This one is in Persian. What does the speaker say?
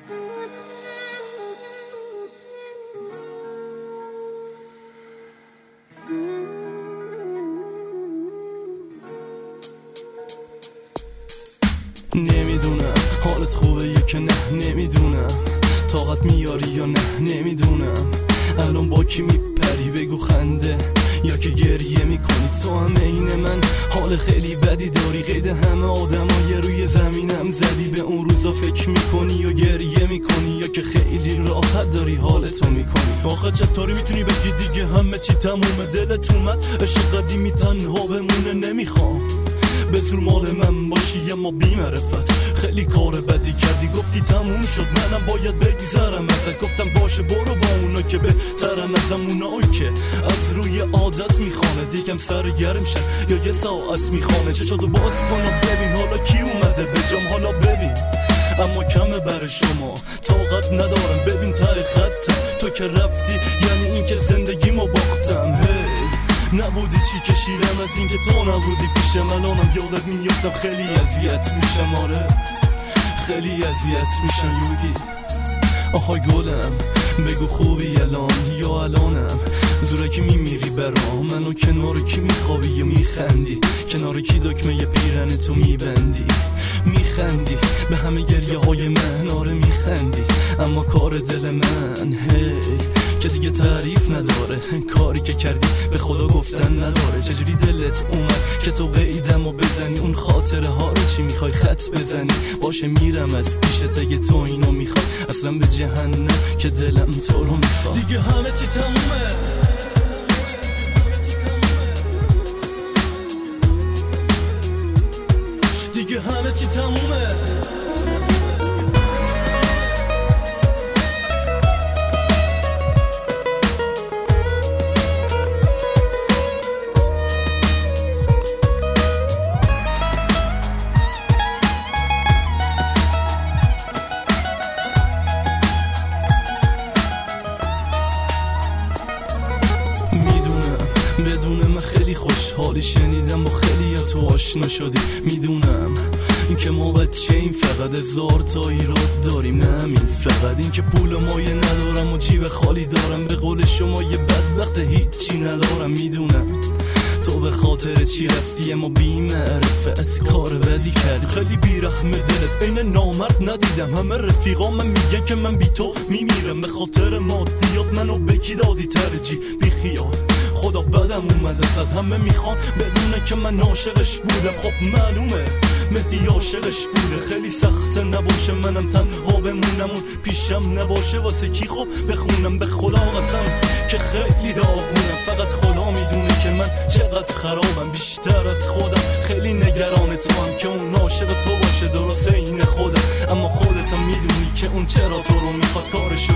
نمیدونم حالت خوبه یا که نه، نمیدونم طاقت میاری یا نه، نمیدونم الان با کی میپری بگو خنده یا که گریه میکنی. تو هم عین من حال خیلی بدی داری، قید همه آدمای روی زمینم زدی. به اون روزا فکر میکنی یا گریه میکنی یا که خیلی راحت داری حالتو میکنی. آخه چطوری میتونی بگی دیگه همه چی تمومه؟ دلت اومد عشق قدیمی تنها بمونه، نمیخوام به زور مال من باشی اما بی معرفت. خیلی کار بدی کردی، گفتی تموم شد منم باید بگذرم ازت. گفتم باشه برو با اونا که بهترن ازم، اونایی که از روی عادت میخوانه دیگم سرگرم شن یا یه ساعت میخوانه. چشاتو باز کن و ببین حالا کی اومده به جام، حالا ببین اما کمه برای شما طاقت ندارم. ببین ته خطم تو که رفتی یعنی این که زندگیمو باختم. نبودی چی کشیدم از این که تو نبودی پیشم، الانم یادت میافتم خیلی اذیت میشم. آره خیلی اذیت میشم یودی. آهای گلم بگو خوبی الان یا الانم؟ زوره که میمیری برام، منو کنار کی میخوابی یا میخندی؟ کنار کی دکمه ی پیرن تو میبندی؟ میخندی به همه گریه های من، آره میخندی اما کار دل من که دیگه تعریف نداره. کاری که کردی به خدا گفتن نداره. چجوری دلت اومد که تو قیدم و بزنی اون خاطره ها رو؟ چی میخوای خط بزنی؟ باشه میرم از پیشت اگه تو اینو میخوای، اصلا به جهنم که دلم تو رو میخواد. دیگه همه چی تمومه، دیگه همه چی تمومه. بدون من خیلی خوشحالی، شنیدم با خیلی تو آشنا شدی. میدونم این که ما بچه این فقط هزار تا ایراد داریم، نه همین فقط این که پول مایه ندارم و جیب خالی دارم. به قول شما یه بدبخت هیچی ندارم. میدونم تو به خاطر چی رفتی اما بی معرفت کار بدی کردی. خیلی بیرحم دلت این نامرد ندیدم. همه رفیقام من میگن که من بی تو میمیرم. به خاطر مادیات منو بکی دادی ترجیح، بی خیال خدا بدم اومد ازت. همه میخوان بدونه که من عاشقش بودم. خب معلومه مهدی عاشقش بوده. خیلی سخته نباشه منم تنها بمونم، اون پیشم نباشه واسه کی خب بخونم. به خدا قسم که خیلی داغونم، فقط خدا میدونه که من چقدر خرابم. بیشتر از خودم خیلی نگران تو هم که اون عاشق تو باشه. درسته این خودم اما خودتم میدونی که اون چرا تو رو میخواد. کارش